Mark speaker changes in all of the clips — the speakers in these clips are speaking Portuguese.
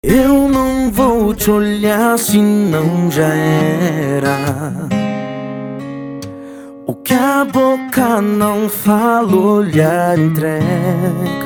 Speaker 1: Eu não vou te olhar se não já era. O que a boca não fala, o olhar entrega.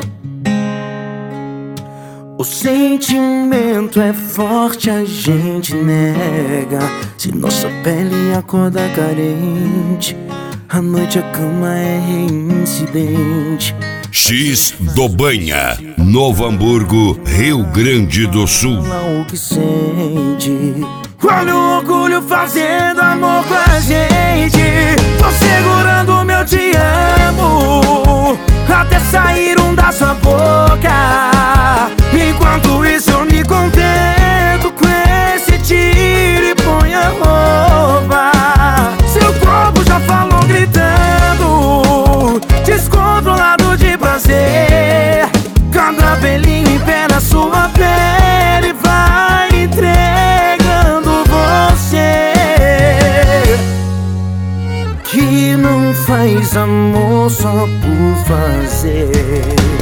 Speaker 1: O sentimento é forte, a gente nega. Se nossa pele acorda carente, à noite a cama é reincidente.
Speaker 2: X do Banha, Novo Hamburgo, Rio Grande do Sul.
Speaker 1: O que sente, olha o orgulho fazendo amor com a gente. Tô segurando o meu te amo até sair da sua boca. Enquanto isso eu me contento com esse tiro e põe a roupa. Seu corpo já falou gritando, descontrolado de prazer. Cada pelinho em pé na sua pele vai entregando você. Que não faz amor só por fazer.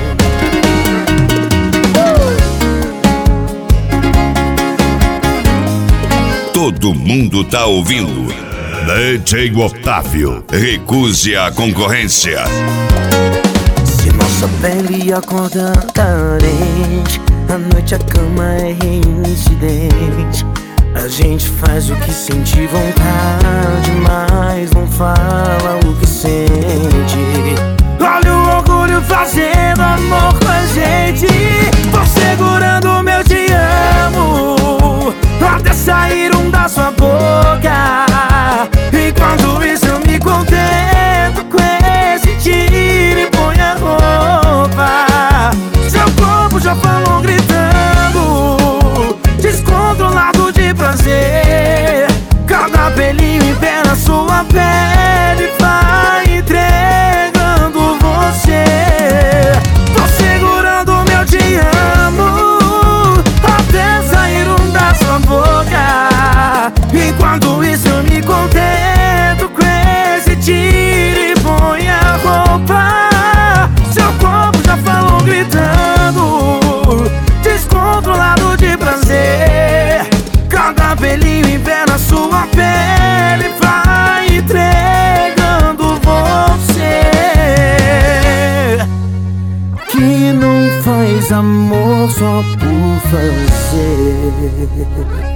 Speaker 2: Todo mundo tá ouvindo. DJ Otávio, recuse a concorrência.
Speaker 1: Se nossa pele acorda carente, à noite a cama é reincidente. A gente faz o que sente vontade, mas não fala o que sente. Olha o orgulho fazendo amor com a gente. Tô segurando o meu te amo até sair da sua boca. Enquanto isso eu me contento com esse tiro e põe a roupa. Seu corpo já falou gritando, descontrolado de prazer. Cada pelinho em pé na sua pele vai entregando você. Tô segurando o meu te amo até sair da sua boca. Enquanto isso eu me contento com esse tiro e põe a roupa. Seu corpo já falou gritando, descontrolado de prazer. Cada pelinho em pé na sua pele vai entregando você. Que não faz amor só por fazer.